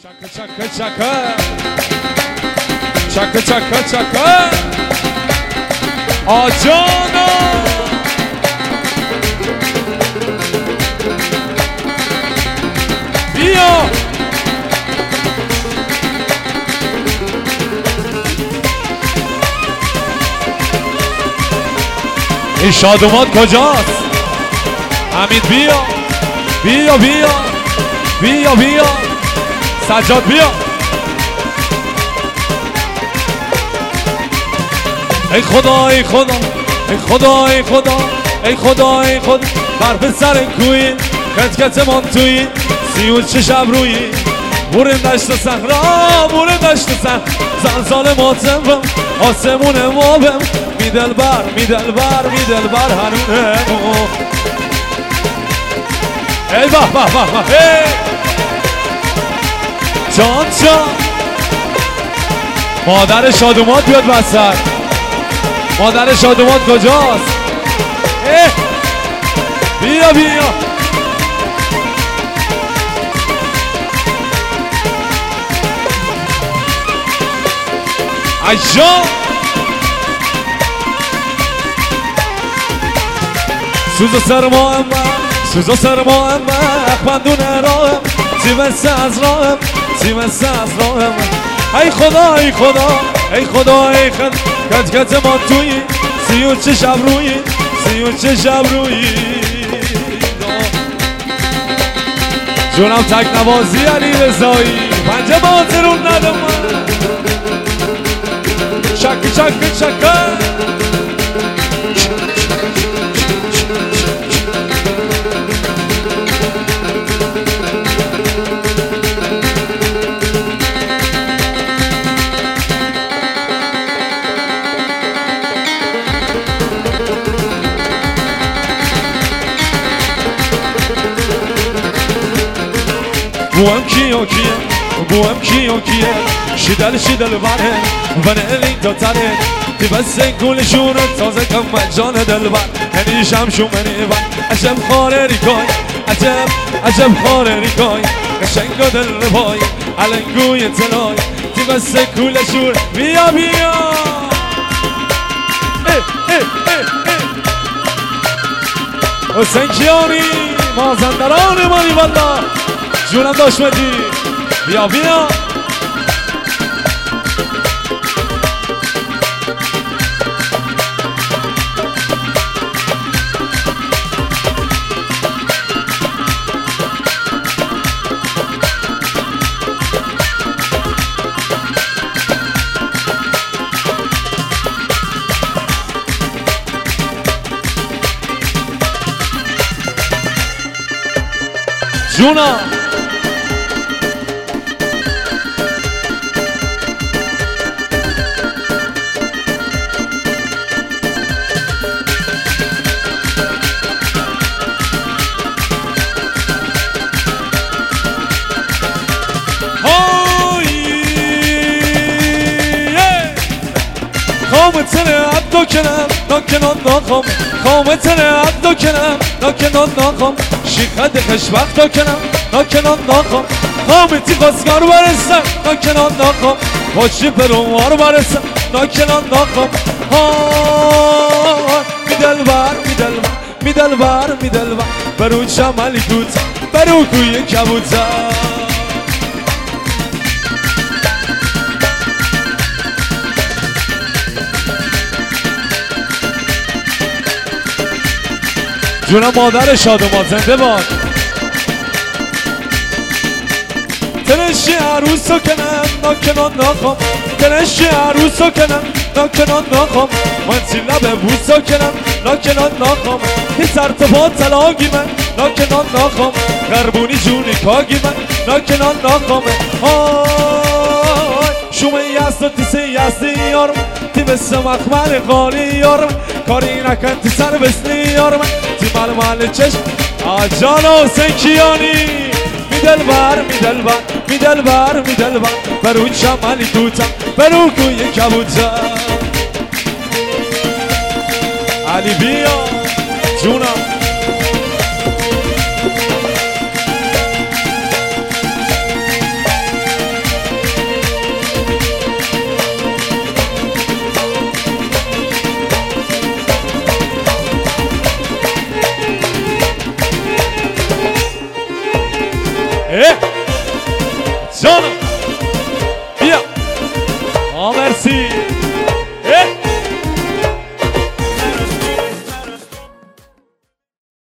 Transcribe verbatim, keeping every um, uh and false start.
چکه چکه چکه چکه چکه چکه آجانا بیا این شادومات کجاست؟ حمید بیا بیا بیا بیا بیا سجاد بیا ای خدا ای خدا ای خدا ای خدا ای خدا ای خدا بر به سر کوی کت کت من توی سیون چه شب روی بورن دشت صحرا بورن دشت صحرا زلزال ماتم آسمون مابم میدل بر میدل بر میدل بر هنونه ای بح بح بح بح ای جان جان مادر شادومات بیاد وسط مادر شادومات کجاست؟ اه بیا بیا عجان سوز و سرماهم سوز و سرماهم اخمندون راهم تیمسته از راهم تیمسته از راهم ای خدا ای خدا ای خدا ای خدا کت کت ما توی سیون چه شب روی سیون چه شب روی جونم تک نوازی علی رضایی پنجه بازرون ندم من شک شک شک بوام کیو کیه بوام کیو کیه شدل شدل بره و نلی تا تره دی بس گل شون تازه کم جان دل بر هنی شم شو منی بر عجب خاره ریکای عجب عجب خاره ریکای قشنگ دل ربای علنگوی تلای دی بس گل شون بیا بیا حسین کیانی مازندران مانی والله جونم داشمدی بیا بیا جونم خامتنه عدو کنم ناکنان ناخم خامتنه عدو کنم ناکنان ناخم شیخد خشبخت کنم ناکنان ناخم خامتی خواستگار برسم ناکنان ناخم پاچی پروار برسم ناکنان ناخم ها میدل بر میدل بر میدل بر میدل بر برو چملی کوت برو کوی کبوتر جونم مادر شادومات زنده باد تنشی عروس رو کنم ناکنان ناخم تنشی عروس رو کنم ناکنان ناخم من سیلا به بوس رو کنم ناکنان ناخم این سرطبات تلاگی من ناکنان ناخم غربونی جونی کاگی من ناکنان ناخم آی شومه یست و تیسه یستی یارم تی بسه مخمل قالی یارم کاری نکن تی سر بسنی یارم تی مال مال چشم آجان حسین کیانی میدل بر میدل بر میدل بر میدل بر برو چملی توتم برو کوی کبوتر علی بیا جونم اه جانم بیا آه مرسی